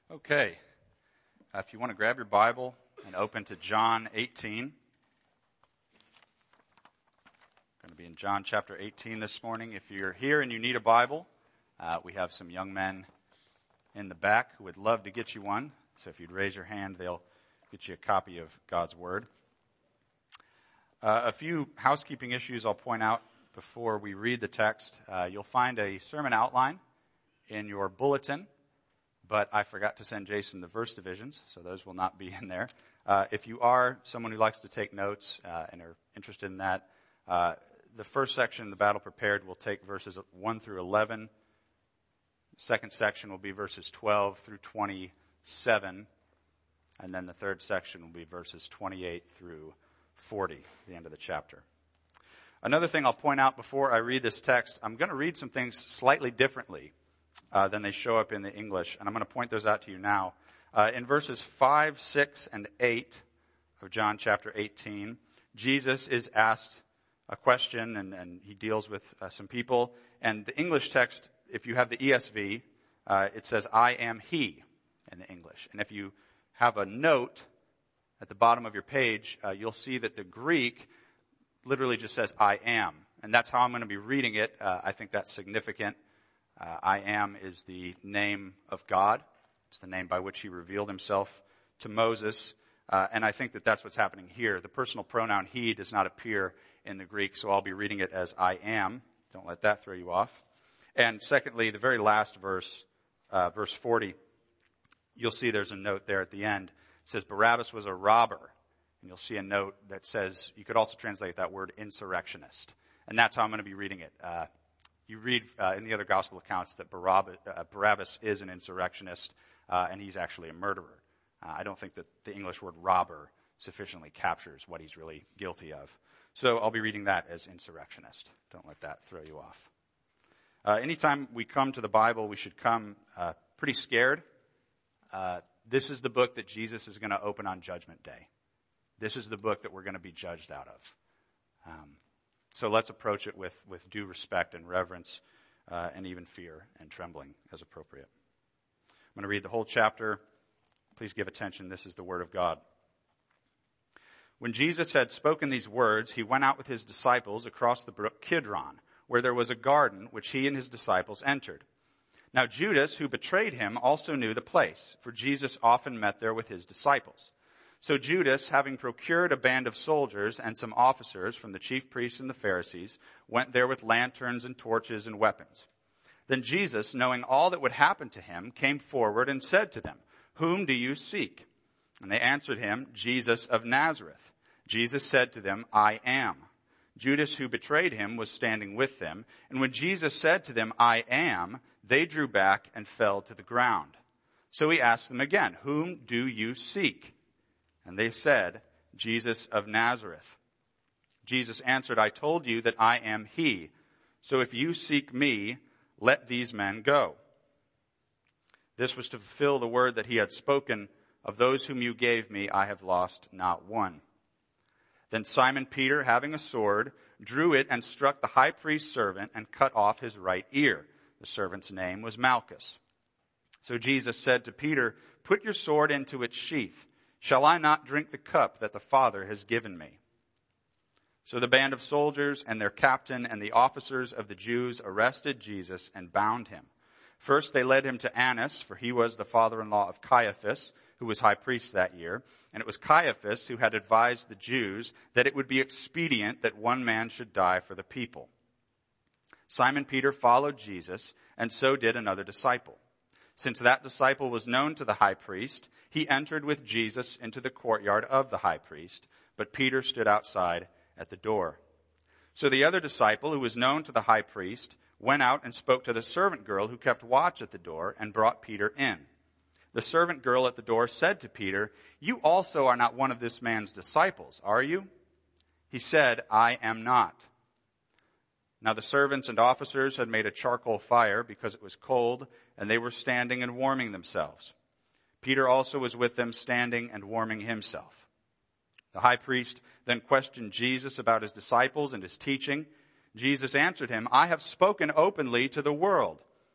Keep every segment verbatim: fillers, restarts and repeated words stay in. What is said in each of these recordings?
Okay, uh, if you want to grab your Bible and open to John eighteen. We're going to be in John chapter eighteen this morning. If you're here and you need a Bible, uh, we have some young men in the back who would love to get you one. So if you'd raise your hand, they'll get you a copy of God's Word. Uh, a few housekeeping issues I'll point out before we read the text. Uh, you'll find a sermon outline in your bulletin, but I forgot to send Jason the verse divisions, so those will not be in there. Uh, if you are someone who likes to take notes uh, and are interested in that, uh, the first section, the Battle Prepared, will take verses one through eleven. The second section will be verses twelve through twenty-seven. And then the third section will be verses twenty-eight through forty, the end of the chapter. Another thing I'll point out before I read this text, I'm going to read some things slightly differently uh, than they show up in the English, and I'm going to point those out to you now. Uh, in verses five, six, and eight of John chapter eighteen, Jesus is asked a question, and, and he deals with uh, some people. And the English text, if you have the E S V, uh, it says, "I am he," in the English. And if you have a note at the bottom of your page, uh, you'll see that the Greek literally just says, "I am." And that's how I'm going to be reading it. Uh, I think that's significant. Uh, I am is the name of God. It's the name by which he revealed himself to Moses. Uh, and I think that that's what's happening here. The personal pronoun he does not appear in the Greek, so I'll be reading it as I am. Don't let that throw you off. And secondly, the very last verse, uh, verse forty, you'll see there's a note there at the end. It says, "Barabbas was a robber." And you'll see a note that says, you could also translate that word insurrectionist. And that's how I'm going to be reading it. Uh, you read uh, in the other gospel accounts that Barabbas, uh, Barabbas is an insurrectionist, uh, and he's actually a murderer. Uh, I don't think that the English word robber sufficiently captures what he's really guilty of. So I'll be reading that as insurrectionist. Don't let that throw you off. Uh, anytime we come to the Bible, we should come uh, pretty scared. Uh, this is the book that Jesus is going to open on Judgment Day. This is the book that we're going to be judged out of. Um, so let's approach it with, with due respect and reverence uh, and even fear and trembling as appropriate. I'm going to read the whole chapter. Please give attention. This is the Word of God. When Jesus had spoken these words, he went out with his disciples across the brook Kidron, where there was a garden which he and his disciples entered. Now Judas, who betrayed him, also knew the place, for Jesus often met there with his disciples. So Judas, having procured a band of soldiers and some officers from the chief priests and the Pharisees, went there with lanterns and torches and weapons. Then Jesus, knowing all that would happen to him, came forward and said to them, "Whom do you seek?" And they answered him, "Jesus of Nazareth." Jesus said to them, "I am." Judas, who betrayed him, was standing with them. And when Jesus said to them, "I am," they drew back and fell to the ground. So he asked them again, "Whom do you seek?" And they said, "Jesus of Nazareth." Jesus answered, "I told you that I am he. So if you seek me, let these men go." This was to fulfill the word that he had spoken, "Of those whom you gave me, I have lost not one." Then Simon Peter, having a sword, drew it and struck the high priest's servant and cut off his right ear. The servant's name was Malchus. So Jesus said to Peter, "Put your sword into its sheath. Shall I not drink the cup that the Father has given me?" So the band of soldiers and their captain and the officers of the Jews arrested Jesus and bound him. First they led him to Annas, for he was the father-in-law of Caiaphas, who was high priest that year. And it was Caiaphas who had advised the Jews that it would be expedient that one man should die for the people. Simon Peter followed Jesus, and so did another disciple. Since that disciple was known to the high priest, he entered with Jesus into the courtyard of the high priest, but Peter stood outside at the door. So the other disciple, who was known to the high priest, went out and spoke to the servant girl who kept watch at the door and brought Peter in. The servant girl at the door said to Peter, "You also are not one of this man's disciples, are you?" He said, "I am not." Now the servants and officers had made a charcoal fire because it was cold, and they were standing and warming themselves. Peter also was with them, standing and warming himself. The high priest then questioned Jesus about his disciples and his teaching. Jesus answered him, "I have spoken openly to the world.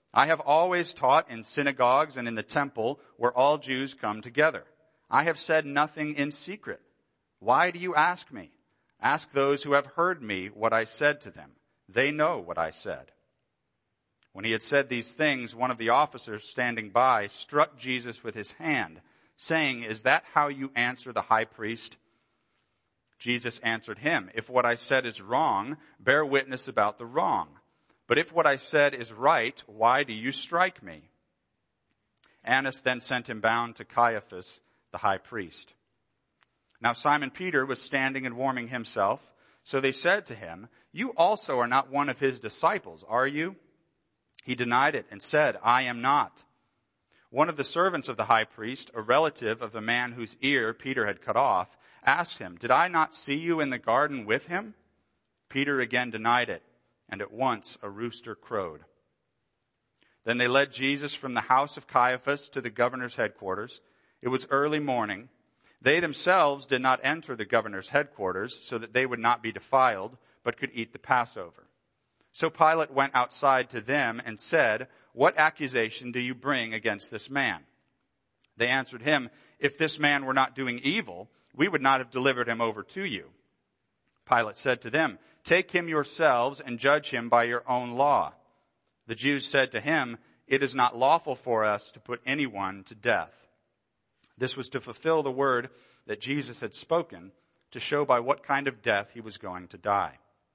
I have always taught in synagogues and in the temple where all Jews come together. I have said nothing in secret. Why do you ask me? Ask those who have heard me what I said to them. They know what I said." When he had said these things, one of the officers standing by struck Jesus with his hand, saying, "Is that how you answer the high priest?" Jesus answered him, "If what I said is wrong, bear witness about the wrong. But if what I said is right, why do you strike me?" Annas then sent him bound to Caiaphas, the high priest. Now Simon Peter was standing and warming himself. So they said to him, "You also are not one of his disciples, are you?" He denied it and said, "I am not." One of the servants of the high priest, a relative of the man whose ear Peter had cut off, asked him, "Did I not see you in the garden with him?" Peter again denied it, and at once a rooster crowed. Then they led Jesus from the house of Caiaphas to the governor's headquarters. It was early morning. They themselves did not enter the governor's headquarters so that they would not be defiled, but could eat the Passover. So Pilate went outside to them and said, "What accusation do you bring against this man?" They answered him, "If this man were not doing evil, we would not have delivered him over to you." Pilate said to them, "Take him yourselves and judge him by your own law." The Jews said to him, "It is not lawful for us to put anyone to death." This was to fulfill the word that Jesus had spoken, to show by what kind of death he was going to die.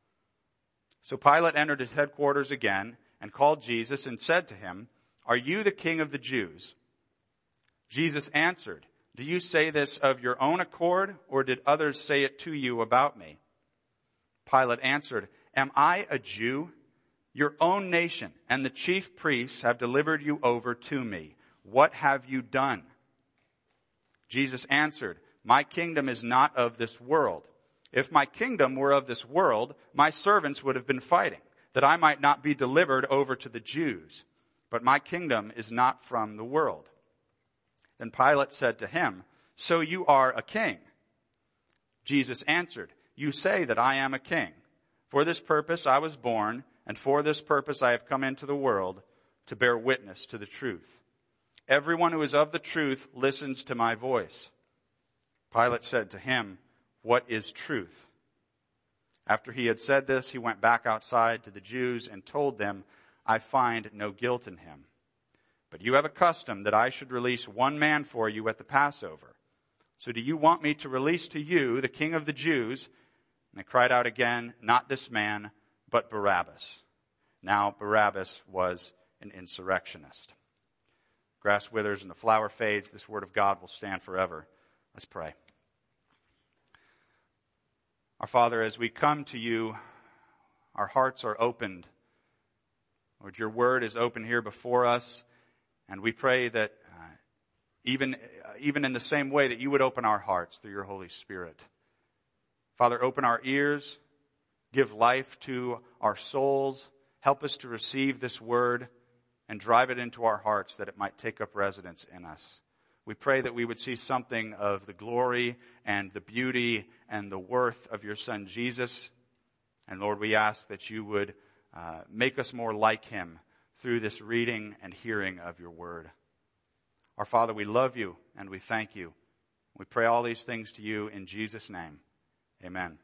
So Pilate entered his headquarters again and called Jesus and said to him, "Are you the king of the Jews?" Jesus answered, "Do you say this of your own accord, or did others say it to you about me?" Pilate answered, "Am I a Jew? Your own nation and the chief priests have delivered you over to me. What have you done?" Jesus answered, "My kingdom is not of this world. If my kingdom were of this world, my servants would have been fighting, that I might not be delivered over to the Jews. But my kingdom is not from the world." Then Pilate said to him, "So you are a king?" Jesus answered, "You say that I am a king. For this purpose I was born, and for this purpose I have come into the world, to bear witness to the truth. Everyone who is of the truth listens to my voice." Pilate said to him, "What is truth?" After he had said this, he went back outside to the Jews and told them, "I find no guilt in him. But you have a custom that I should release one man for you at the Passover. So do you want me to release to you the king of the Jews?" And they cried out again, "Not this man, but Barabbas." Now Barabbas was an insurrectionist. Grass withers and the flower fades. This word of God will stand forever. Let's pray. Our Father, as we come to you, our hearts are opened. Lord, your word is open here before us, and we pray that uh, even, uh, even in the same way that you would open our hearts through your Holy Spirit. Father, open our ears, give life to our souls, help us to receive this word, and drive it into our hearts that it might take up residence in us. We pray that we would see something of the glory and the beauty and the worth of your Son, Jesus. And Lord, we ask that you would uh, make us more like him through this reading and hearing of your word. Our Father, we love you and we thank you. We pray all these things to you in Jesus' name. Amen.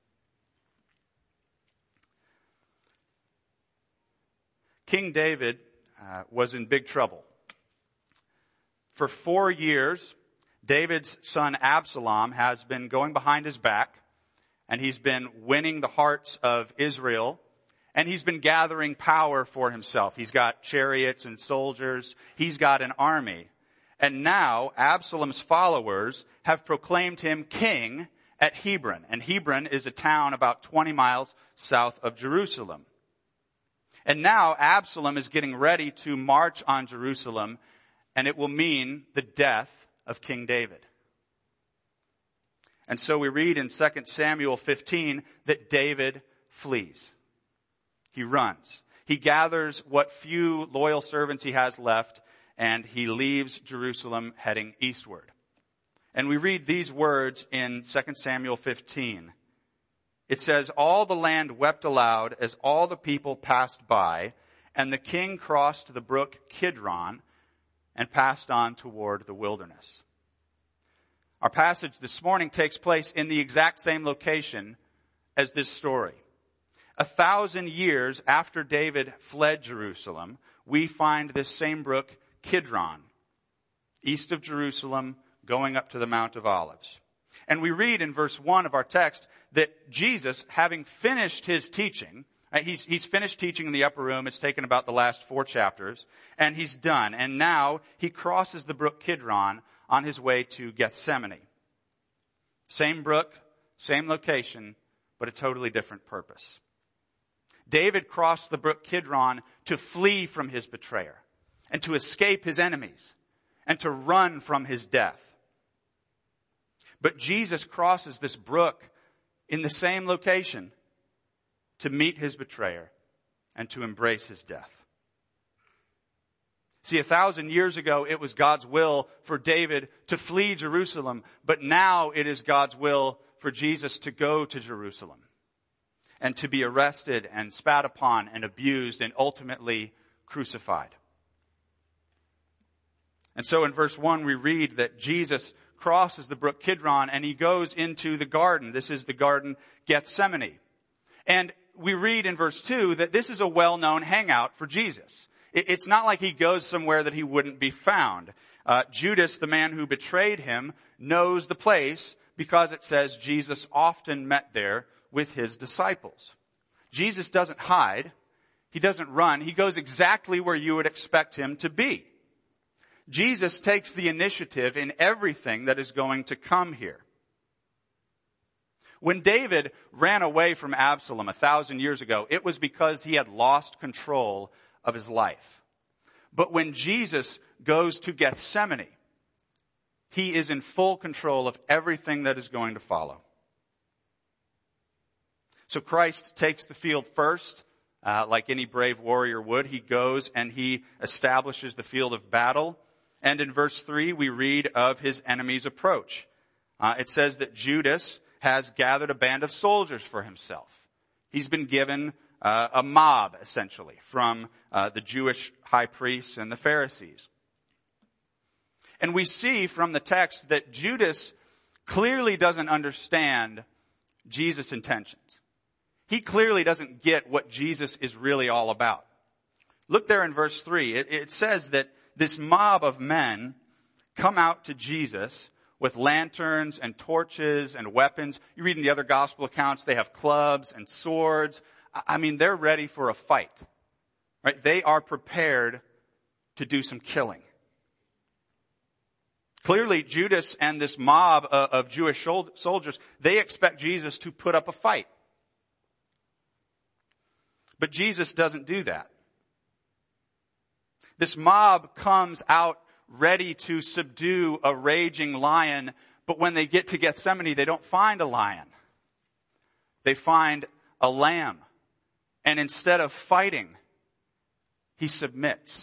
King David uh, was in big trouble. For four years, David's son Absalom has been going behind his back, and he's been winning the hearts of Israel, and he's been gathering power for himself. He's got chariots and soldiers. He's got an army. And now Absalom's followers have proclaimed him king at Hebron. And Hebron is a town about twenty miles south of Jerusalem. And now Absalom is getting ready to march on Jerusalem, and it will mean the death of King David. And so we read in Second Samuel fifteen that David flees. He runs. He gathers what few loyal servants he has left, and he leaves Jerusalem heading eastward. And we read these words in Second Samuel fifteen. It says, "All the land wept aloud as all the people passed by, and the king crossed the brook Kidron and passed on toward the wilderness. Our passage this morning takes place in the exact same location as this story. A thousand years after David fled Jerusalem, we find this same brook Kidron, east of Jerusalem, going up to the Mount of Olives. And we read in verse one of our text that Jesus, having finished his teaching, he's, he's finished teaching in the upper room. It's taken about the last four chapters, and he's done. And now he crosses the brook Kidron on his way to Gethsemane. Same brook, same location, but a totally different purpose. David crossed the brook Kidron to flee from his betrayer and to escape his enemies and to run from his death. But Jesus crosses this brook in the same location to meet his betrayer and to embrace his death. See, a thousand years ago, it was God's will for David to flee Jerusalem, but now it is God's will for Jesus to go to Jerusalem and to be arrested and spat upon and abused and ultimately crucified. And so in verse one, we read that Jesus crosses the brook Kidron and he goes into the garden. This is the garden Gethsemane. And we read in verse two that this is a well-known hangout for Jesus. It's not like he goes somewhere that he wouldn't be found. Uh, Judas, the man who betrayed him, knows the place because it says Jesus often met there with his disciples. Jesus doesn't hide. He doesn't run. He goes exactly where you would expect him to be. Jesus takes the initiative in everything that is going to come here. When David ran away from Absalom a thousand years ago, it was because he had lost control of his life. But when Jesus goes to Gethsemane, he is in full control of everything that is going to follow. So Christ takes the field first, uh, like any brave warrior would. He goes and he establishes the field of battle. And in verse three, we read of his enemy's approach. Uh, it says that Judas has gathered a band of soldiers for himself. He's been given uh, a mob, essentially, from uh, the Jewish high priests and the Pharisees. And we see from the text that Judas clearly doesn't understand Jesus' intentions. He clearly doesn't get what Jesus is really all about. Look there in verse three. It, it says that this mob of men come out to Jesus with lanterns and torches and weapons. You read in the other gospel accounts, they have clubs and swords. I mean, they're ready for a fight. Right? They are prepared to do some killing. Clearly, Judas and this mob of Jewish soldiers, they expect Jesus to put up a fight. But Jesus doesn't do that. This mob comes out ready to subdue a raging lion, but when they get to Gethsemane, they don't find a lion. They find a lamb. And instead of fighting, he submits.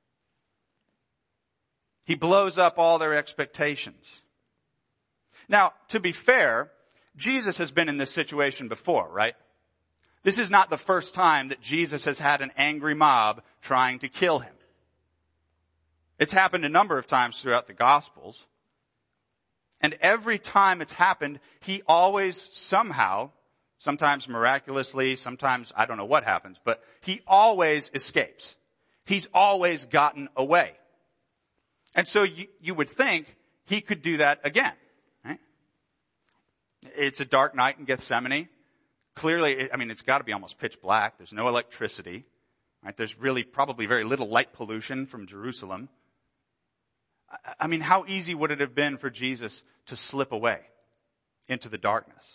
He blows up all their expectations. Now, to be fair, Jesus has been in this situation before, right? This is not the first time that Jesus has had an angry mob trying to kill him. It's happened a number of times throughout the Gospels. And every time it's happened, he always somehow, sometimes miraculously, sometimes I don't know what happens, but he always escapes. He's always gotten away. And so you, you would think he could do that again. Right? It's a dark night in Gethsemane. Clearly, I mean, it's got to be almost pitch black. There's no electricity. Right? There's really probably very little light pollution from Jerusalem. I mean, how easy would it have been for Jesus to slip away into the darkness?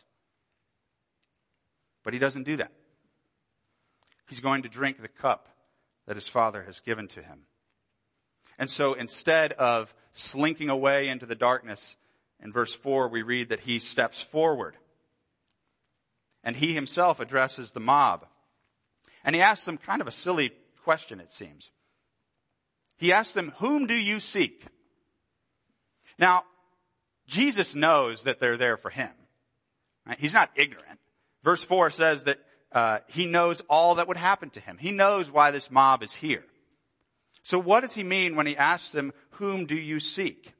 But he doesn't do that. He's going to drink the cup that his Father has given to him. And so instead of slinking away into the darkness, in verse four we read that he steps forward. And he himself addresses the mob. And he asks them kind of a silly question, it seems. He asks them, "Whom do you seek?" Now, Jesus knows that they're there for him. Right? He's not ignorant. Verse four says that uh, he knows all that would happen to him. He knows why this mob is here. So what does he mean when he asks them, whom do you seek?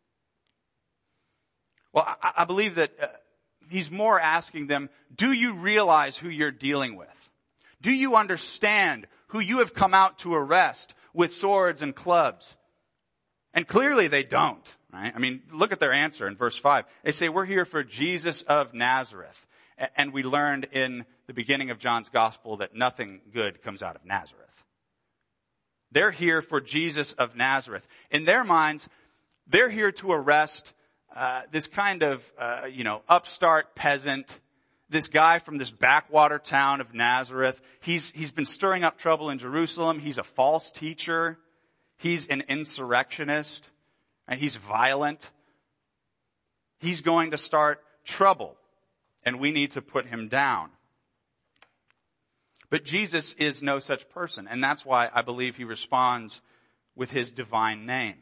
Well, I, I believe that uh, he's more asking them, do you realize who you're dealing with? Do you understand who you have come out to arrest with swords and clubs? And clearly they don't, right? I mean, look at their answer in verse five. They say, we're here for Jesus of Nazareth. And we learned in the beginning of John's gospel that nothing good comes out of Nazareth. They're here for Jesus of Nazareth. In their minds, they're here to arrest uh, this kind of, uh, you know, upstart peasant, this guy from this backwater town of Nazareth. He's, he's been stirring up trouble in Jerusalem. He's a false teacher. He's an insurrectionist. And he's violent. He's going to start trouble. And we need to put him down. But Jesus is no such person. And that's why I believe he responds with his divine name.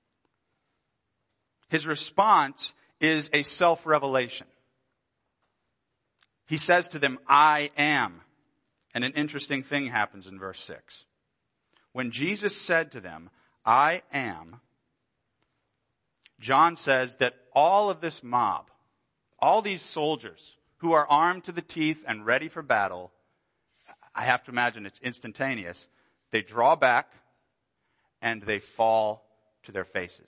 His response is a self-revelation. He says to them, I am. And an interesting thing happens in verse six. When Jesus said to them, I am, John says that all of this mob, all these soldiers who are armed to the teeth and ready for battle, I have to imagine it's instantaneous. They draw back and they fall to their faces.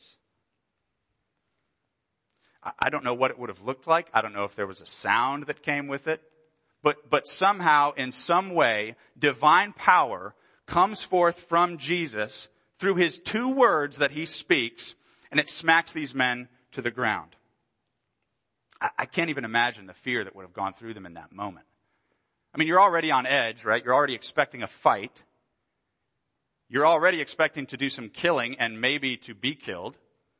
I don't know what it would have looked like. I don't know if there was a sound that came with it. But, but somehow, in some way, divine power comes forth from Jesus through his two words that he speaks, and it smacks these men to the ground. I, I can't even imagine the fear that would have gone through them in that moment. I mean, you're already on edge, right? You're already expecting a fight. You're already expecting to do some killing and maybe to be killed.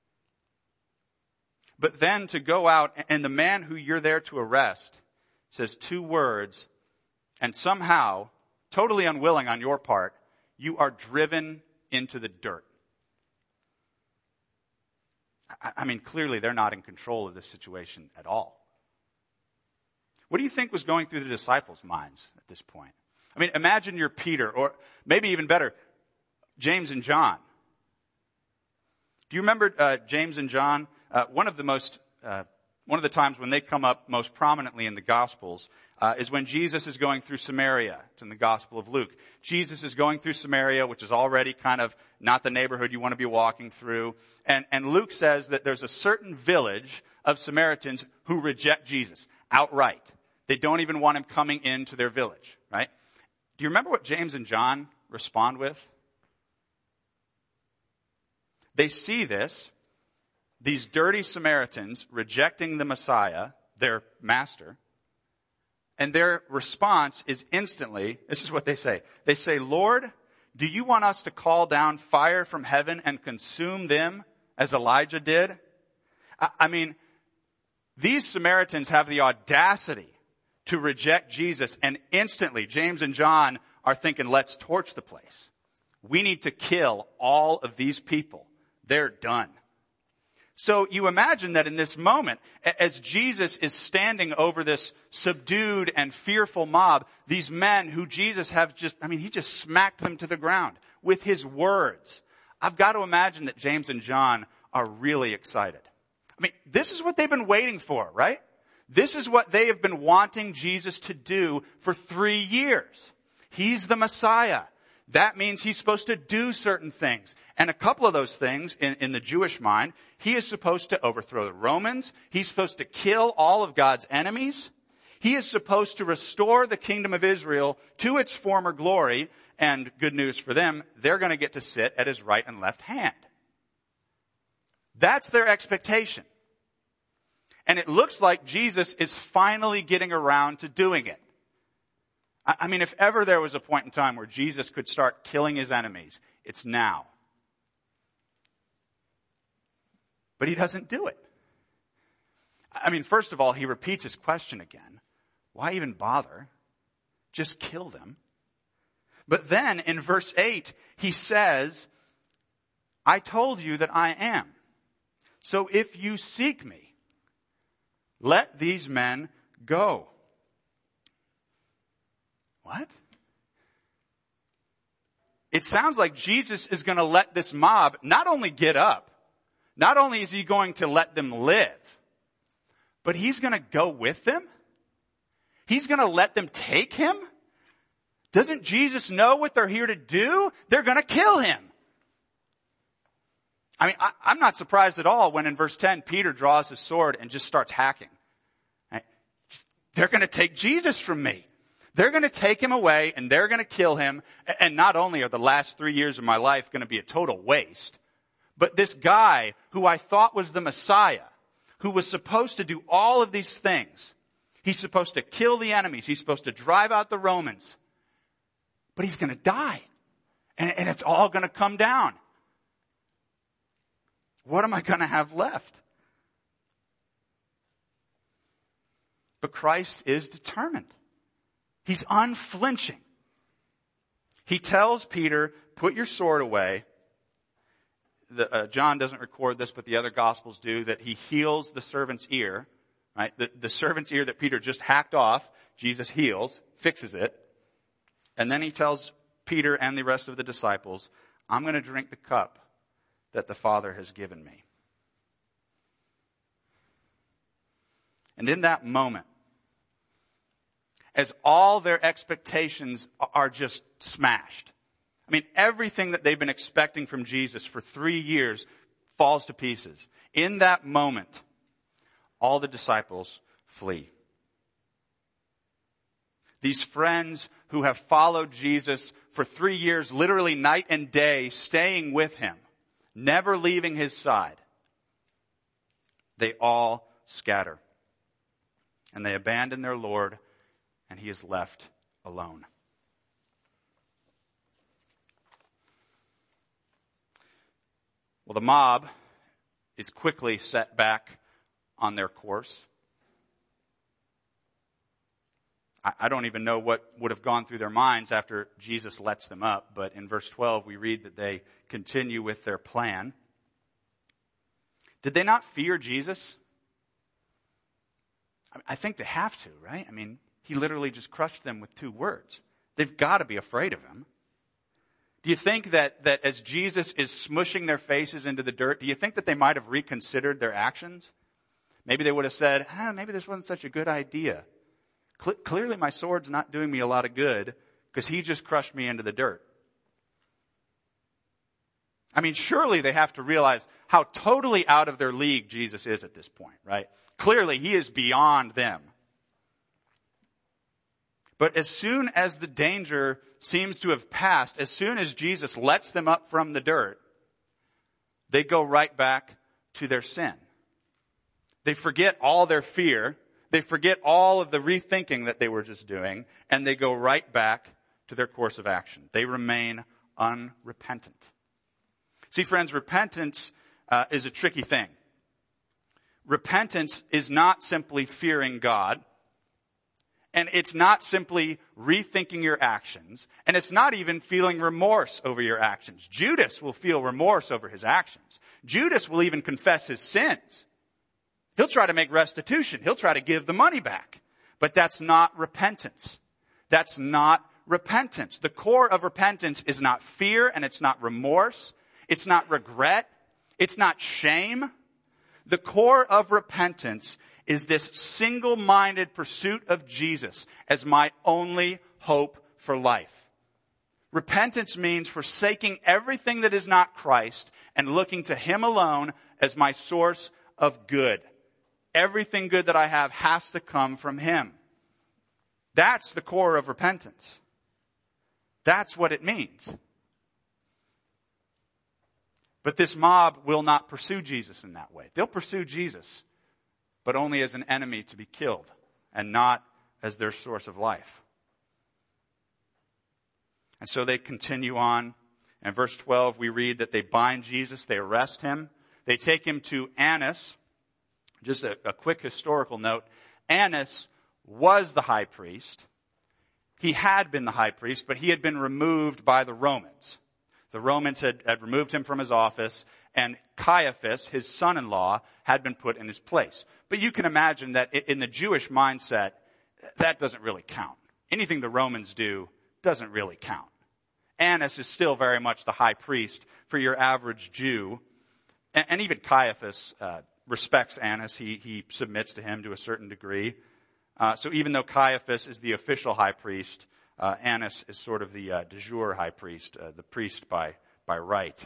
But then to go out, and the man who you're there to arrest says two words, and somehow, totally unwilling on your part, you are driven into the dirt. I mean, clearly they're not in control of this situation at all. What do you think was going through the disciples' minds at this point? I mean, imagine you're Peter, or maybe even better, James and John. Do you remember uh, James and John? Uh, one of the most, uh, one of the times when they come up most prominently in the Gospels uh, is when Jesus is going through Samaria. It's in the Gospel of Luke. Jesus is going through Samaria, which is already kind of not the neighborhood you want to be walking through. And, and Luke says that there's a certain village of Samaritans who reject Jesus outright. They don't even want him coming into their village, right? Do you remember what James and John respond with? They see this, these dirty Samaritans rejecting the Messiah, their master, and their response is instantly, this is what they say. They say, Lord, do you want us to call down fire from heaven and consume them as Elijah did? I, I mean, these Samaritans have the audacity to reject Jesus, and instantly James and John are thinking, let's torch the place. We need to kill all of these people. They're done. So you imagine that in this moment, as Jesus is standing over this subdued and fearful mob, these men who Jesus have just, I mean, he just smacked them to the ground with his words. I've got to imagine that James and John are really excited. I mean, this is what they've been waiting for, right? This is what they have been wanting Jesus to do for three years. He's the Messiah. That means he's supposed to do certain things. And a couple of those things in, in the Jewish mind, he is supposed to overthrow the Romans. He's supposed to kill all of God's enemies. He is supposed to restore the kingdom of Israel to its former glory. And good news for them, they're going to get to sit at his right and left hand. That's their expectation. And it looks like Jesus is finally getting around to doing it. I mean, if ever there was a point in time where Jesus could start killing his enemies, it's now. But he doesn't do it. I mean, first of all, he repeats his question again. Why even bother? Just kill them. But then in verse eight, he says, I told you that I am. So if you seek me, let these men go. What? It sounds like Jesus is going to let this mob not only get up, not only is he going to let them live, but he's going to go with them. He's going to let them take him. Doesn't Jesus know what they're here to do? They're going to kill him. I mean, I, I'm not surprised at all when in verse ten, Peter draws his sword and just starts hacking. They're going to take Jesus from me. They're going to take him away and they're going to kill him. And not only are the last three years of my life going to be a total waste, but this guy who I thought was the Messiah, who was supposed to do all of these things, he's supposed to kill the enemies. He's supposed to drive out the Romans. But he's going to die. And, and it's all going to come down. What am I going to have left? But Christ is determined. He's unflinching. He tells Peter, put your sword away. The, uh, John doesn't record this, but the other Gospels do, that he heals the servant's ear. Right? The, the servant's ear that Peter just hacked off, Jesus heals, fixes it. And then he tells Peter and the rest of the disciples, I'm going to drink the cup that the Father has given me. And in that moment, as all their expectations are just smashed, I mean, everything that they've been expecting from Jesus for three years falls to pieces. In that moment, all the disciples flee. These friends who have followed Jesus for three years, literally night and day, staying with him, never leaving his side, they all scatter. And they abandon their Lord, and he is left alone. Well, the mob is quickly set back on their course. I, I don't even know what would have gone through their minds after Jesus lets them up, but in verse twelve we read that they continue with their plan. Did they not fear Jesus? I think they have to, right? I mean, he literally just crushed them with two words. They've got to be afraid of him. Do you think that, that as Jesus is smushing their faces into the dirt, do you think that they might have reconsidered their actions? Maybe they would have said, ah, maybe this wasn't such a good idea. Cle- clearly my sword's not doing me a lot of good because he just crushed me into the dirt. I mean, surely they have to realize how totally out of their league Jesus is at this point, right? Clearly, he is beyond them. But as soon as the danger seems to have passed, as soon as Jesus lets them up from the dirt, they go right back to their sin. They forget all their fear. They forget all of the rethinking that they were just doing, and they go right back to their course of action. They remain unrepentant. See, friends, repentance uh, is a tricky thing. Repentance is not simply fearing God, and it's not simply rethinking your actions, and it's not even feeling remorse over your actions. Judas will feel remorse over his actions. Judas will even confess his sins. He'll try to make restitution. He'll try to give the money back. But that's not repentance. That's not repentance. The core of repentance is not fear, and it's not remorse. It's not regret. It's not shame. The core of repentance is this single-minded pursuit of Jesus as my only hope for life. Repentance means forsaking everything that is not Christ and looking to him alone as my source of good. Everything good that I have has to come from him. That's the core of repentance. That's what it means. But this mob will not pursue Jesus in that way. They'll pursue Jesus, but only as an enemy to be killed and not as their source of life. And so they continue on. In verse twelve, we read that they bind Jesus, they arrest him, they take him to Annas. Just a, a quick historical note. Annas was the high priest. He had been the high priest, but he had been removed by the Romans. The Romans had, had removed him from his office, and Caiaphas, his son-in-law, had been put in his place. But you can imagine that in the Jewish mindset, that doesn't really count, anything the Romans do doesn't really count. Annas is still very much the high priest for your average Jew. And, and even Caiaphas uh, respects Annas. He, he submits to him to a certain degree. Uh, so even though Caiaphas is the official high priest, uh, Annas is sort of the uh, de jure high priest, uh, the priest by, by right.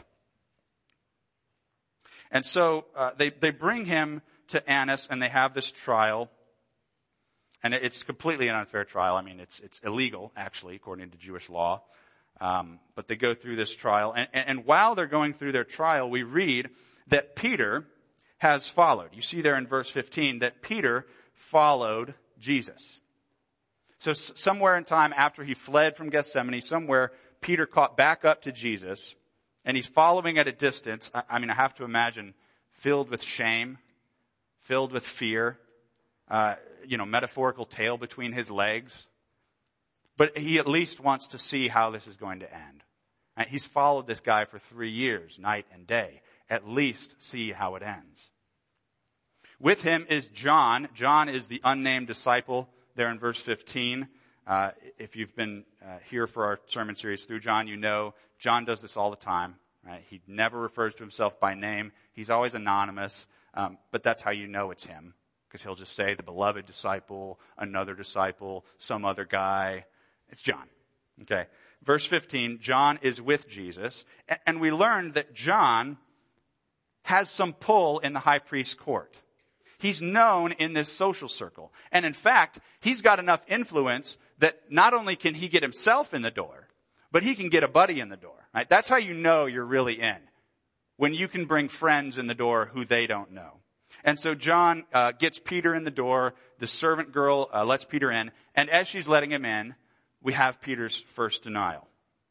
And so uh, they, they bring him to Annas and they have this trial. And it's completely an unfair trial. I mean, it's, it's illegal, actually, according to Jewish law. Um, but they go through this trial. And, and, and while they're going through their trial, we read that Peter has followed. You see there in verse fifteen that Peter followed Jesus. So s- somewhere in time after he fled from Gethsemane, somewhere Peter caught back up to Jesus. And he's following at a distance. I, I mean, I have to imagine filled with shame, filled with fear, uh, you know, metaphorical tail between his legs. But he at least wants to see how this is going to end. And he's followed this guy for three years, night and day. At least see how it ends. With him is John. John is the unnamed disciple there in verse fifteen. Uh, if you've been uh, here for our sermon series through John, you know John does this all the time. Right? He never refers to himself by name. He's always anonymous. Um, but that's how you know it's him. Because he'll just say the beloved disciple, another disciple, some other guy. It's John. Okay. Verse fifteen, John is with Jesus. And we learned that John has some pull in the high priest's court. He's known in this social circle. And in fact, he's got enough influence that not only can he get himself in the door, but he can get a buddy in the door. Right? That's how you know you're really in. When you can bring friends in the door who they don't know. And so John uh, gets Peter in the door. The servant girl uh, lets Peter in. And as she's letting him in, we have Peter's first denial.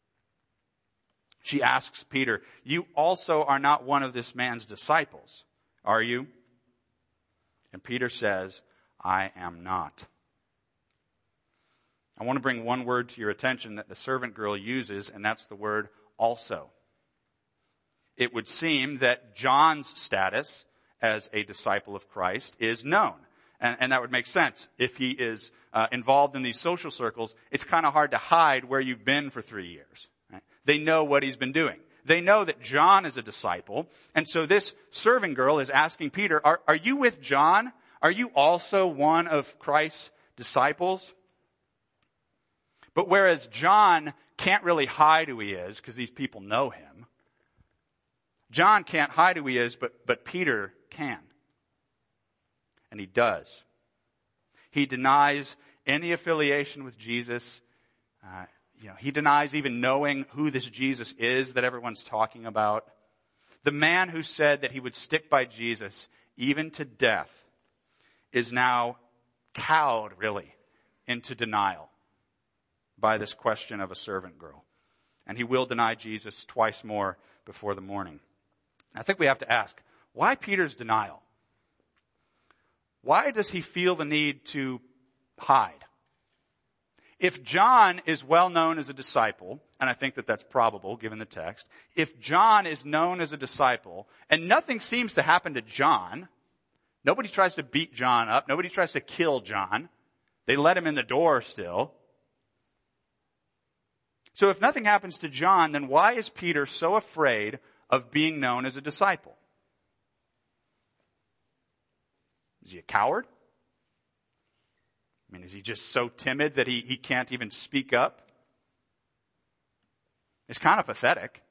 She asks Peter, "You also are not one of this man's disciples, are you?" And Peter says, "I am not." I want to bring one word to your attention that the servant girl uses, and that's the word also. It would seem that John's status as a disciple of Christ is known. And, and that would make sense. If he is uh, involved in these social circles, it's kind of hard to hide where you've been for three years. Right? They know what he's been doing. They know that John is a disciple. And so this serving girl is asking Peter, are, are you with John? Are you also one of Christ's disciples? But whereas John can't really hide who he is because these people know him, John can't hide who he is, but, but Peter can. And he does. He denies any affiliation with Jesus. Uh, you know, he denies even knowing who this Jesus is that everyone's talking about. The man who said that he would stick by Jesus even to death is now cowed, really, into denial by this question of a servant girl. And he will deny Jesus twice more before the morning. I think we have to ask, why Peter's denial? Why does he feel the need to hide? If John is well known as a disciple, and I think that that's probable given the text, if John is known as a disciple, and nothing seems to happen to John, nobody tries to beat John up, nobody tries to kill John, they let him in the door still. So if nothing happens to John, then why is Peter so afraid of being known as a disciple? Is he a coward? I mean, is he just so timid that he, he can't even speak up? It's kind of pathetic.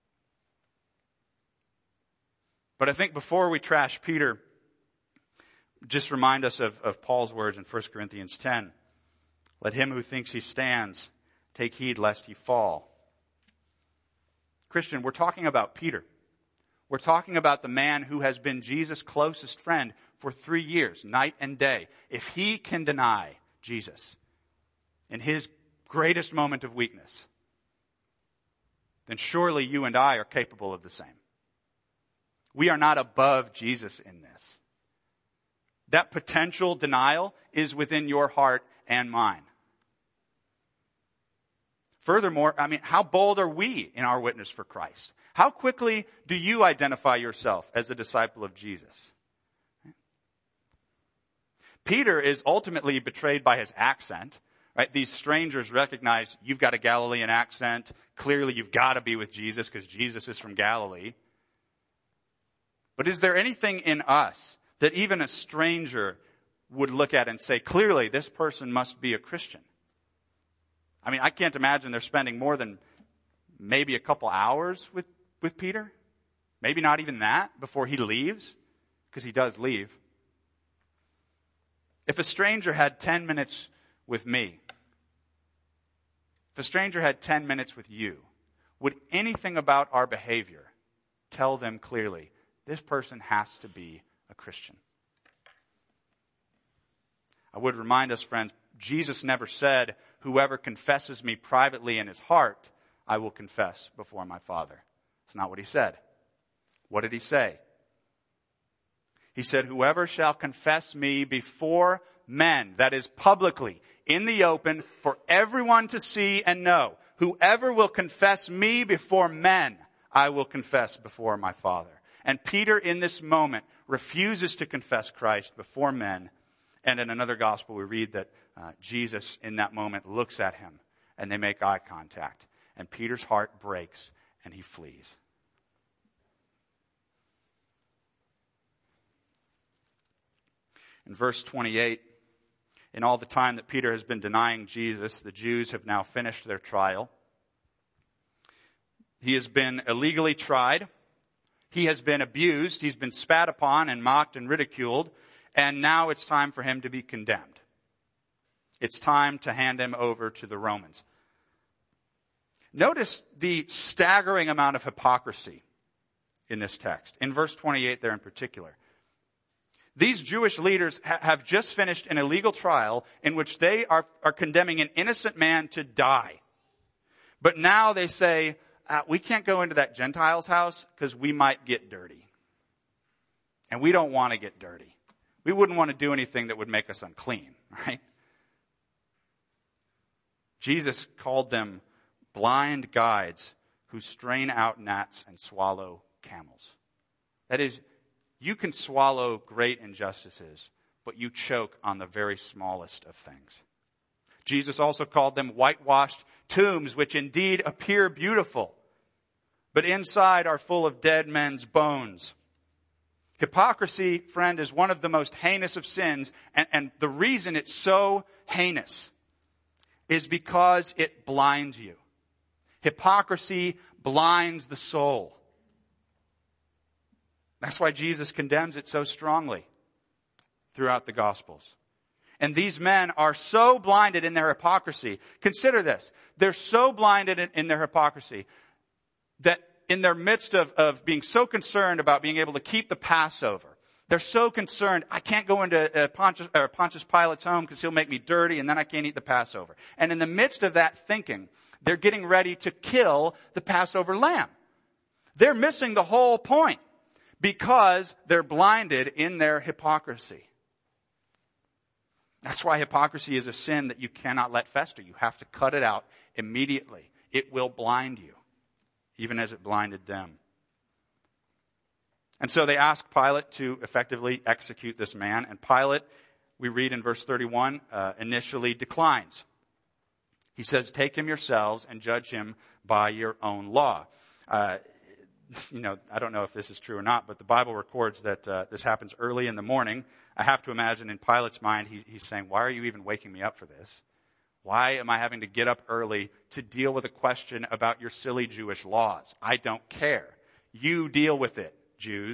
But I think before we trash Peter, just remind us of, of Paul's words in First Corinthians ten. Let him who thinks he stands take heed lest he fall. Christian, we're talking about Peter. We're talking about the man who has been Jesus' closest friend for three years, night and day. If he can deny Jesus in his greatest moment of weakness, then surely you and I are capable of the same. We are not above Jesus in this. That potential denial is within your heart and mine. Furthermore, I mean, how bold are we in our witness for Christ? How quickly do you identify yourself as a disciple of Jesus? Peter is ultimately betrayed by his accent, Right? These strangers recognize you've got a Galilean accent. Clearly you've got to be with Jesus because Jesus is from Galilee. But is there anything in us that even a stranger would look at and say, clearly this person must be a Christian? I mean, I can't imagine they're spending more than maybe a couple hours with, with Peter. Maybe not even that before he leaves, because he does leave. If a stranger had ten minutes with me, if a stranger had ten minutes with you, would anything about our behavior tell them clearly, this person has to be a Christian? I would remind us, friends, Jesus never said, whoever confesses me privately in his heart, I will confess before my Father. It's not what he said. What did he say? He said, whoever shall confess me before men, that is publicly, in the open, for everyone to see and know, whoever will confess me before men, I will confess before my Father. And Peter, in this moment, refuses to confess Christ before men. And in another gospel, we read that uh, Jesus, in that moment, looks at him, and they make eye contact. And Peter's heart breaks, and he flees. In verse twenty-eight, in all the time that Peter has been denying Jesus, the Jews have now finished their trial. He has been illegally tried. He has been abused. He's been spat upon and mocked and ridiculed. And now it's time for him to be condemned. It's time to hand him over to the Romans. Notice the staggering amount of hypocrisy in this text. In verse twenty-eight there in particular. These Jewish leaders ha- have just finished an illegal trial in which they are, are condemning an innocent man to die. But now they say, uh, we can't go into that Gentile's house because we might get dirty. And we don't want to get dirty. We wouldn't want to do anything that would make us unclean, right? Jesus called them blind guides who strain out gnats and swallow camels. That is, you can swallow great injustices, but you choke on the very smallest of things. Jesus also called them whitewashed tombs, which indeed appear beautiful, but inside are full of dead men's bones. Hypocrisy, friend, is one of the most heinous of sins, and, and the reason it's so heinous is because it blinds you. Hypocrisy blinds the soul. That's why Jesus condemns it so strongly throughout the Gospels. And these men are so blinded in their hypocrisy. Consider this. They're so blinded in, in their hypocrisy that in their midst of, of being so concerned about being able to keep the Passover, they're so concerned, I can't go into uh, Pontius, uh, Pontius Pilate's home because he'll make me dirty and then I can't eat the Passover. And in the midst of that thinking, they're getting ready to kill the Passover lamb. They're missing the whole point because they're blinded in their hypocrisy. That's why hypocrisy is a sin that you cannot let fester. You have to cut it out immediately. It will blind you, even as it blinded them. And so they ask Pilate to effectively execute this man. And Pilate, we read in verse thirty-one, uh, initially declines. He says, take him yourselves and judge him by your own law. Uh, you know, I don't know if this is true or not, but the Bible records that uh, this happens early in the morning. I have to imagine in Pilate's mind, he, he's saying, why are you even waking me up for this? Why am I having to get up early to deal with a question about your silly Jewish laws? I don't care. You deal with it, Jews.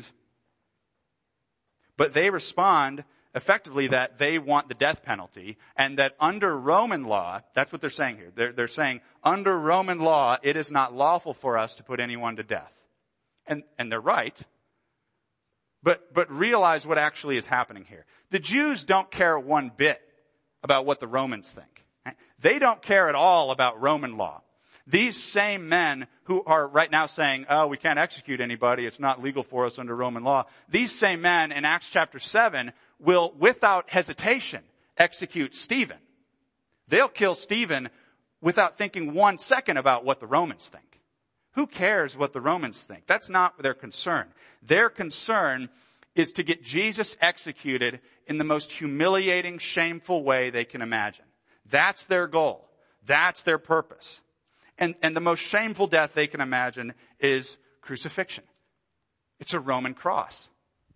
But they respond effectively that they want the death penalty and that under Roman law, that's what they're saying here. They're, they're saying under Roman law, it is not lawful for us to put anyone to death. And, and they're right. But, but realize what actually is happening here. The Jews don't care one bit about what the Romans think. They don't care at all about Roman law. These same men who are right now saying, oh, we can't execute anybody, it's not legal for us under Roman law. These same men in Acts chapter seven will, without hesitation, execute Stephen. They'll kill Stephen without thinking one second about what the Romans think. Who cares what the Romans think? That's not their concern. Their concern is to get Jesus executed in the most humiliating, shameful way they can imagine. That's their goal. That's their purpose. And, and the most shameful death they can imagine is crucifixion. It's a Roman cross.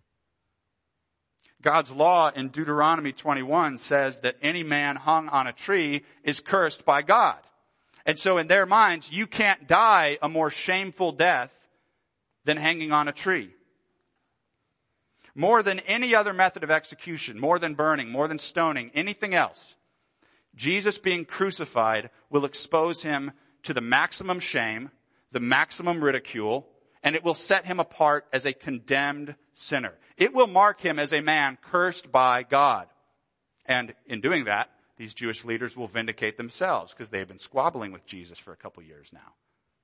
God's law in Deuteronomy twenty-one says that any man hung on a tree is cursed by God. And so in their minds, you can't die a more shameful death than hanging on a tree. More than any other method of execution, more than burning, more than stoning, anything else, Jesus being crucified will expose him to the maximum shame, the maximum ridicule, and it will set him apart as a condemned sinner. It will mark him as a man cursed by God. And in doing that, these Jewish leaders will vindicate themselves because they have been squabbling with Jesus for a couple years now.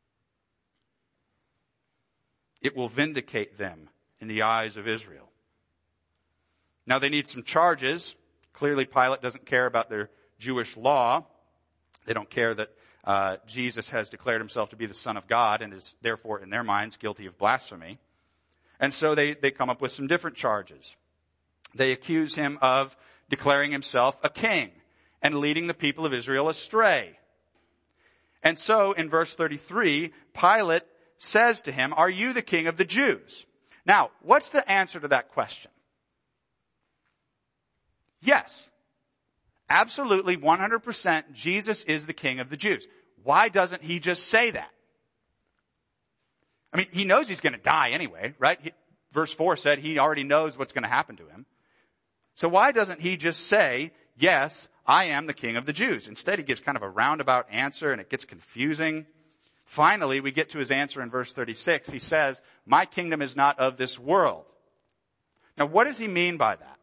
It will vindicate them in the eyes of Israel. Now they need some charges. Clearly Pilate doesn't care about their Jewish law. They don't care that uh, Jesus has declared himself to be the Son of God and is therefore in their minds guilty of blasphemy. And so they, they come up with some different charges. They accuse him of declaring himself a king and leading the people of Israel astray. And so in verse thirty-three, Pilate says to him, "Are you the king of the Jews?" Now, what's the answer to that question? Yes. Absolutely, one hundred percent, Jesus is the king of the Jews. Why doesn't he just say that? I mean, he knows he's going to die anyway, right? He, verse four said he already knows what's going to happen to him. So why doesn't he just say, "Yes, I am the king of the Jews"? Instead, he gives kind of a roundabout answer and it gets confusing. Finally, we get to his answer in verse thirty-six. He says, "My kingdom is not of this world." Now, what does he mean by that?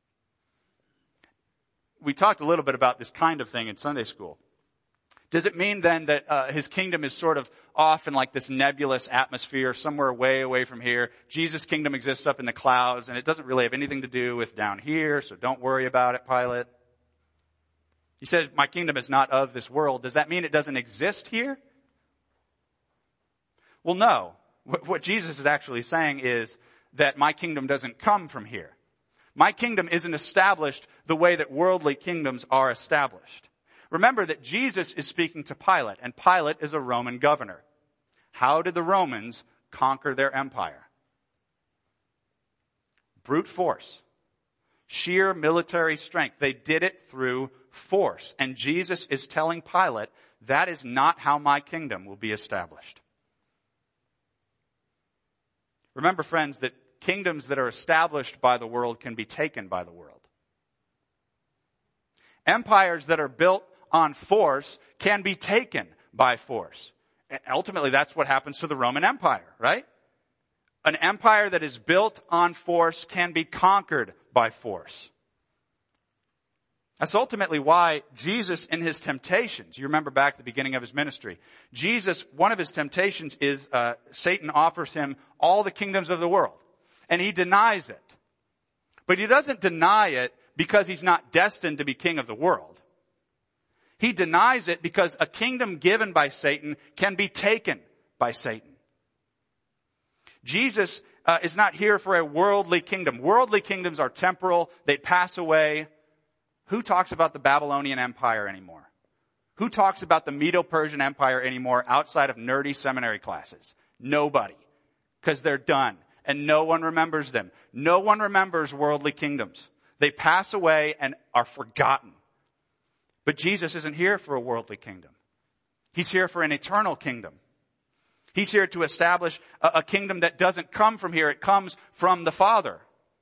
We talked a little bit about this kind of thing in Sunday school. Does it mean then that uh, his kingdom is sort of off in like this nebulous atmosphere somewhere way away from here? Jesus' kingdom exists up in the clouds and it doesn't really have anything to do with down here, so don't worry about it, Pilate. He says, "My kingdom is not of this world." Does that mean it doesn't exist here? Well, no. What Jesus is actually saying is that my kingdom doesn't come from here. My kingdom isn't established the way that worldly kingdoms are established. Remember that Jesus is speaking to Pilate, and Pilate is a Roman governor. How did the Romans conquer their empire? Brute force. Sheer military strength. They did it through force. And Jesus is telling Pilate, that is not how my kingdom will be established. Remember, friends, that kingdoms that are established by the world can be taken by the world. Empires that are built on force can be taken by force. And ultimately, that's what happens to the Roman Empire, right? An empire that is built on force can be conquered by force. That's ultimately why Jesus in his temptations, you remember back at the beginning of his ministry, Jesus, one of his temptations is uh, Satan offers him all the kingdoms of the world. And he denies it. But he doesn't deny it because he's not destined to be king of the world. He denies it because a kingdom given by Satan can be taken by Satan. Jesus uh, is not here for a worldly kingdom. Worldly kingdoms are temporal. They pass away. Who talks about the Babylonian Empire anymore? Who talks about the Medo-Persian Empire anymore outside of nerdy seminary classes? Nobody. Because they're done. And no one remembers them. No one remembers worldly kingdoms. They pass away and are forgotten. But Jesus isn't here for a worldly kingdom. He's here for an eternal kingdom. He's here to establish a, a kingdom that doesn't come from here. It comes from the Father.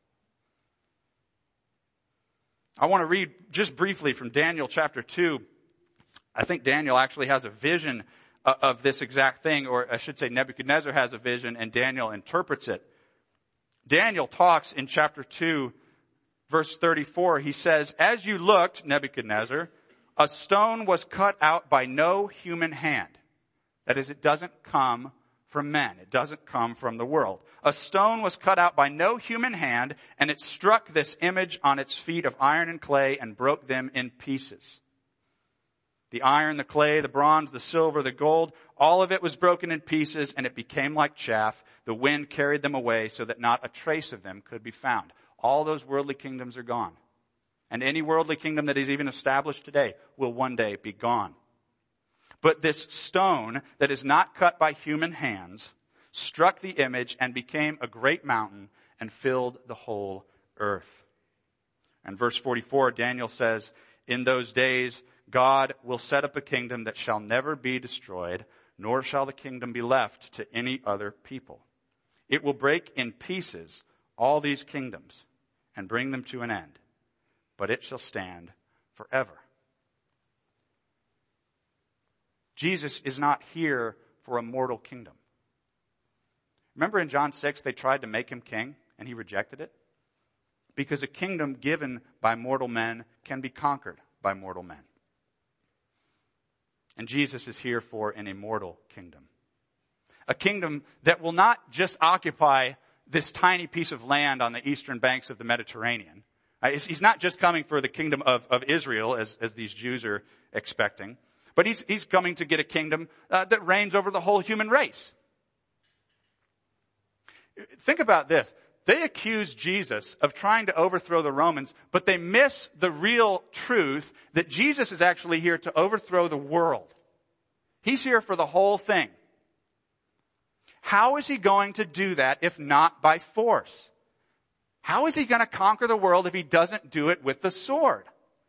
I want to read just briefly from Daniel chapter two. I think Daniel actually has a vision of this exact thing, or I should say Nebuchadnezzar has a vision and Daniel interprets it. Daniel talks in chapter two, verse thirty-four. He says, "As you looked, Nebuchadnezzar, a stone was cut out by no human hand." That is, it doesn't come from men. It doesn't come from the world. "A stone was cut out by no human hand, and it struck this image on its feet of iron and clay and broke them in pieces. The iron, the clay, the bronze, the silver, the gold, all of it was broken in pieces, and it became like chaff. The wind carried them away so that not a trace of them could be found." All those worldly kingdoms are gone. And any worldly kingdom that is even established today will one day be gone. But this stone that is not cut by human hands struck the image and became a great mountain and filled the whole earth. And verse forty-four, Daniel says, in those days, God will set up a kingdom that shall never be destroyed, nor shall the kingdom be left to any other people. It will break in pieces all these kingdoms and bring them to an end, but it shall stand forever. Jesus is not here for a mortal kingdom. Remember in John six, they tried to make him king and he rejected it? Because a kingdom given by mortal men can be conquered by mortal men. And Jesus is here for an immortal kingdom. A kingdom that will not just occupy this tiny piece of land on the eastern banks of the Mediterranean. He's not just coming for the kingdom of, of Israel, as, as these Jews are expecting. But he's, he's coming to get a kingdom uh, that reigns over the whole human race. Think about this. They accuse Jesus of trying to overthrow the Romans, but they miss the real truth that Jesus is actually here to overthrow the world. He's here for the whole thing. How is he going to do that if not by force? How is he going to conquer the world if he doesn't do it with the sword?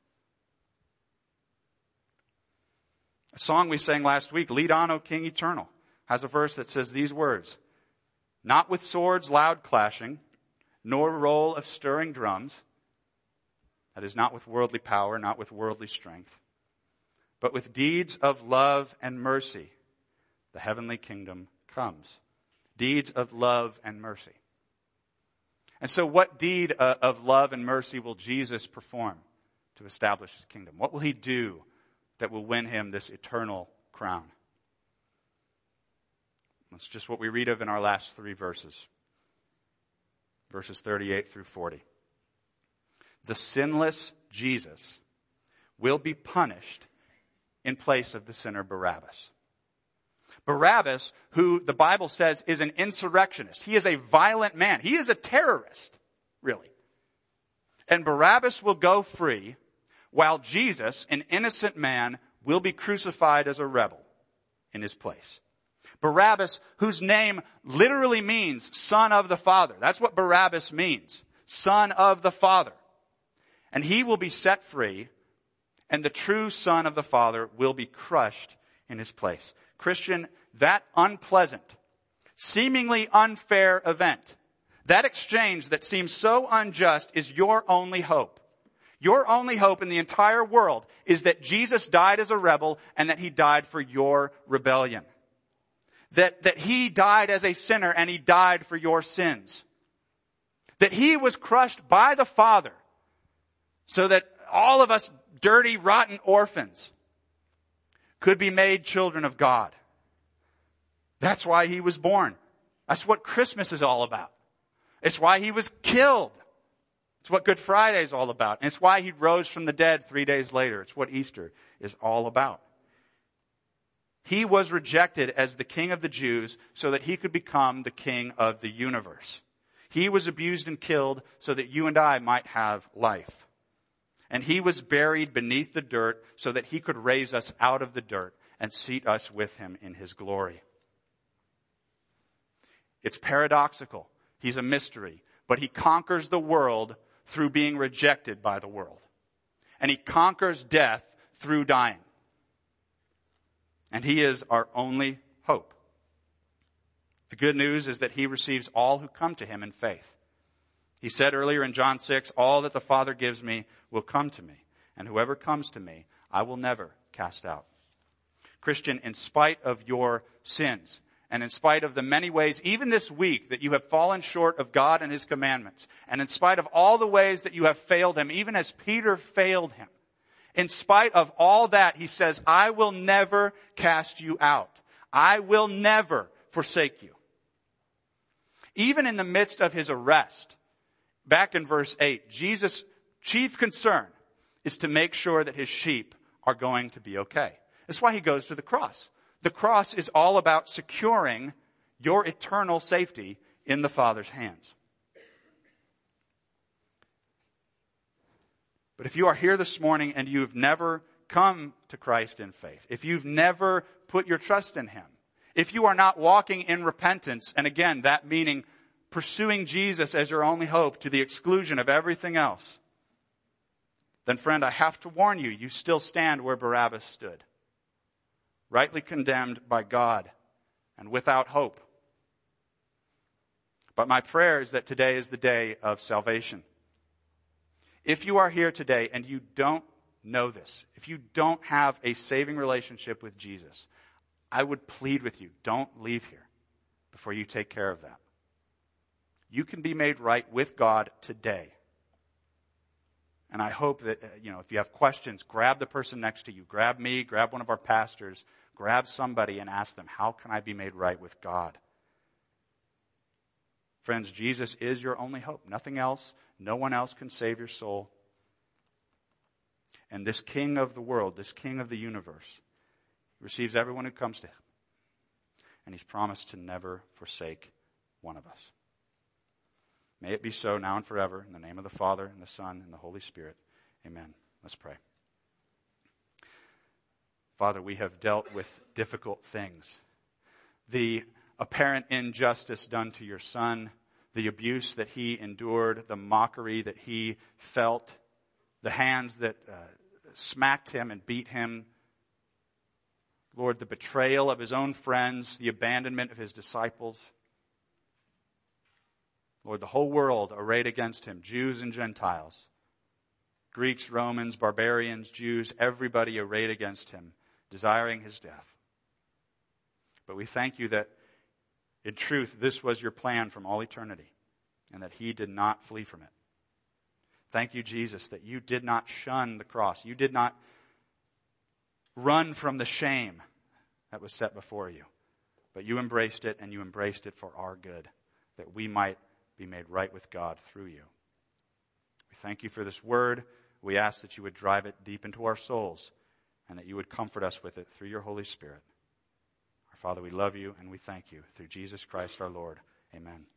A song we sang last week, Lead On, O King Eternal, has a verse that says these words, not with swords loud clashing, nor roll of stirring drums. That is not with worldly power, not with worldly strength, but with deeds of love and mercy, the heavenly kingdom comes. Deeds of love and mercy. And so what deed of love and mercy will Jesus perform to establish his kingdom? What will he do that will win him this eternal crown? That's just what we read of in our last three verses. Verses thirty-eight through forty. The sinless Jesus will be punished in place of the sinner Barabbas. Barabbas, who the Bible says is an insurrectionist. He is a violent man. He is a terrorist, really. And Barabbas will go free, while Jesus, an innocent man, will be crucified as a rebel in his place. Barabbas, whose name literally means son of the Father. That's what Barabbas means. Son of the Father. And he will be set free, and the true Son of the Father will be crushed in his place. Christian, that unpleasant, seemingly unfair event, that exchange that seems so unjust is your only hope. Your only hope in the entire world is that Jesus died as a rebel and that he died for your rebellion. That, that he died as a sinner and he died for your sins. That he was crushed by the Father so that all of us dirty, rotten orphans could be made children of God. That's why he was born. That's what Christmas is all about. It's why he was killed. It's what Good Friday is all about. And it's why he rose from the dead three days later. It's what Easter is all about. He was rejected as the king of the Jews so that he could become the king of the universe. He was abused and killed so that you and I might have life. And he was buried beneath the dirt so that he could raise us out of the dirt and seat us with him in his glory. It's paradoxical. He's a mystery. But he conquers the world through being rejected by the world. And he conquers death through dying. And he is our only hope. The good news is that he receives all who come to him in faith. He said earlier in John six, all that the Father gives me will come to me, and whoever comes to me, I will never cast out. Christian, in spite of your sins, and in spite of the many ways, even this week, that you have fallen short of God and his commandments, and in spite of all the ways that you have failed him, even as Peter failed him, in spite of all that, he says, I will never cast you out. I will never forsake you. Even in the midst of his arrest, back in verse eight, Jesus' chief concern is to make sure that his sheep are going to be okay. That's why he goes to the cross. The cross is all about securing your eternal safety in the Father's hands. But if you are here this morning and you've never come to Christ in faith, if you've never put your trust in him, if you are not walking in repentance, and again, that meaning pursuing Jesus as your only hope to the exclusion of everything else, then friend, I have to warn you, you still stand where Barabbas stood, rightly condemned by God and without hope. But my prayer is that today is the day of salvation. If you are here today and you don't know this, if you don't have a saving relationship with Jesus, I would plead with you, don't leave here before you take care of that. You can be made right with God today. And I hope that, you know, if you have questions, grab the person next to you. Grab me, grab one of our pastors, grab somebody and ask them, how can I be made right with God? Friends, Jesus is your only hope. Nothing else, no one else can save your soul. And this King of the world, this King of the universe, receives everyone who comes to him. And he's promised to never forsake one of us. May it be so now and forever, in the name of the Father, and the Son, and the Holy Spirit. Amen. Let's pray. Father, we have dealt with difficult things. The apparent injustice done to your Son, the abuse that he endured, the mockery that he felt, the hands that uh, smacked him and beat him. Lord, the betrayal of his own friends, the abandonment of his disciples. Lord, the whole world arrayed against him, Jews and Gentiles, Greeks, Romans, barbarians, Jews, everybody arrayed against him, desiring his death. But we thank you that, in truth, this was your plan from all eternity, and that he did not flee from it. Thank you, Jesus, that you did not shun the cross. You did not run from the shame that was set before you, but you embraced it, and you embraced it for our good, that we might be made right with God through you. We thank you for this word. We ask that you would drive it deep into our souls and that you would comfort us with it through your Holy Spirit. Our Father, we love you and we thank you through Jesus Christ our Lord. Amen.